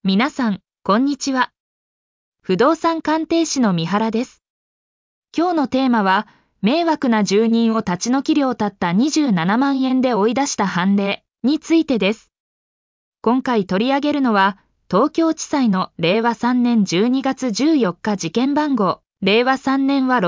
皆さん、こんにちは。不動産鑑定士の三原です。今日のテーマは、迷惑な住人を立ち退き料たった27万円で追い出した判例についてです。今回取り上げるのは、東京地裁の令和3年12月14日事件番号、令和3年は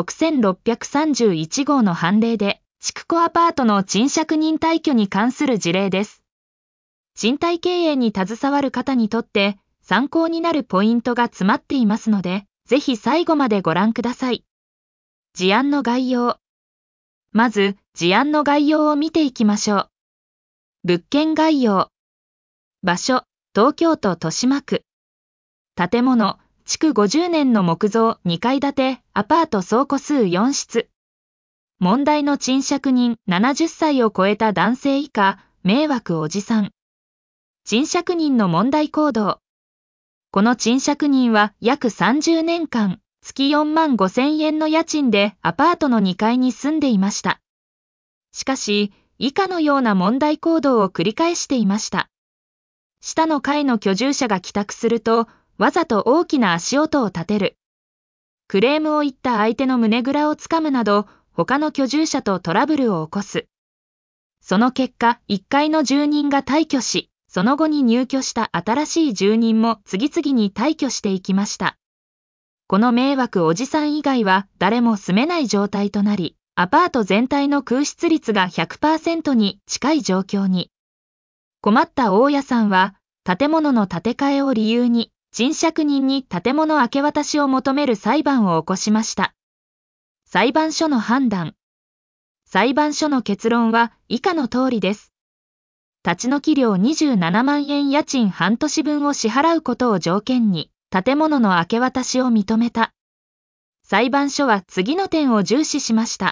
6631号の判例で、築古アパートの賃借人退去に関する事例です。賃貸経営に携わる方にとって、参考になるポイントが詰まっていますので、ぜひ最後までご覧ください。事案の概要。まず、事案の概要を見ていきましょう。物件概要。場所、東京都豊島区。建物、築50年の木造2階建て、アパート総戸数4室。問題の賃借人70歳を超えた男性以下、迷惑おじさん。賃借人の問題行動。この賃借人は約30年間、月4万5千円の家賃でアパートの2階に住んでいました。しかし、以下のような問題行動を繰り返していました。下の階の居住者が帰宅すると、わざと大きな足音を立てる。クレームを言った相手の胸ぐらをつかむなど、他の居住者とトラブルを起こす。その結果、1階の住人が退去し、その後に入居した新しい住人も次々に退去していきました。この迷惑おじさん以外は誰も住めない状態となり、アパート全体の空室率が 100% に近い状況に。困った大家さんは、建物の建て替えを理由に、賃借人に建物明け渡しを求める裁判を起こしました。裁判所の判断。裁判所の結論は以下の通りです。立ち退き料27万円家賃半年分を支払うことを条件に、建物の明け渡しを認めた。裁判所は次の点を重視しました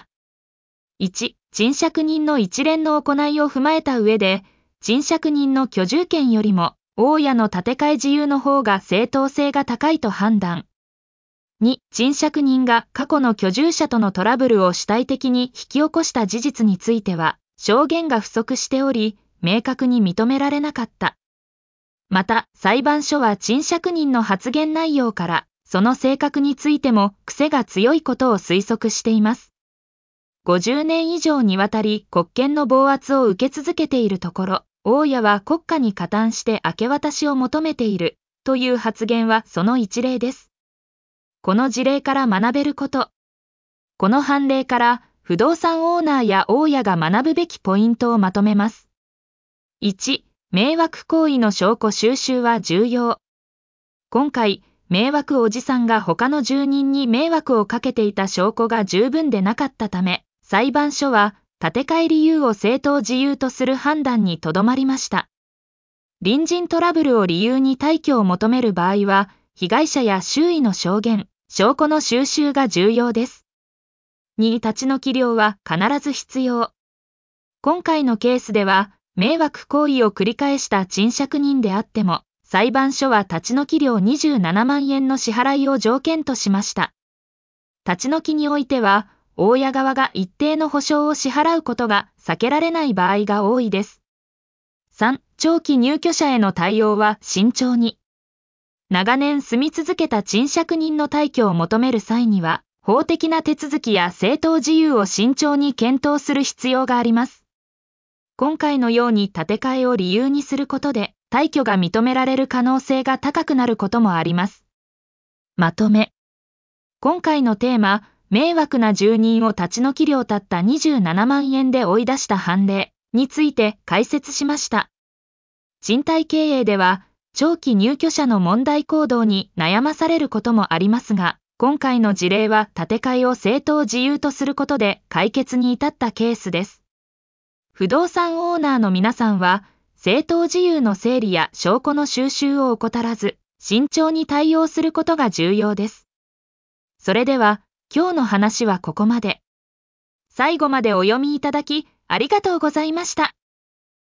。1、賃借人の一連の行いを踏まえた上で、賃借人の居住権よりも、大家の建て替え自由の方が正当性が高いと判断。2、賃借人が過去の居住者とのトラブルを主体的に引き起こした事実については、証言が不足しており、明確に認められなかった。また、裁判所は賃借人の発言内容から、その性格についても癖が強いことを推測しています。50年以上にわたり国権の暴圧を受け続けているところ、大家は国家に加担して明け渡しを求めている、という発言はその一例です。この事例から学べること。この判例から、不動産オーナーや大家が学ぶべきポイントをまとめます。1、迷惑行為の証拠収集は重要。今回、迷惑おじさんが他の住人に迷惑をかけていた証拠が十分でなかったため、裁判所は建て替え理由を正当事由とする判断にとどまりました。隣人トラブルを理由に退去を求める場合は、被害者や周囲の証言、証拠の収集が重要です。2、立ち退き料は必ず必要。今回のケースでは、迷惑行為を繰り返した賃借人であっても、裁判所は立ち退き料27万円の支払いを条件としました。立ち退きにおいては、大家側が一定の保証を支払うことが避けられない場合が多いです。3、長期入居者への対応は慎重に。長年住み続けた賃借人の退去を求める際には、法的な手続きや正当事由を慎重に検討する必要があります。今回のように建て替えを理由にすることで、退去が認められる可能性が高くなることもあります。まとめ。今回のテーマ、迷惑な住人を立ち退き料たった27万円で追い出した判例について解説しました。賃貸経営では、長期入居者の問題行動に悩まされることもありますが、今回の事例は建て替えを正当事由とすることで解決に至ったケースです。不動産オーナーの皆さんは、正当事由の整理や証拠の収集を怠らず、慎重に対応することが重要です。それでは、今日の話はここまで。最後までお読みいただき、ありがとうございました。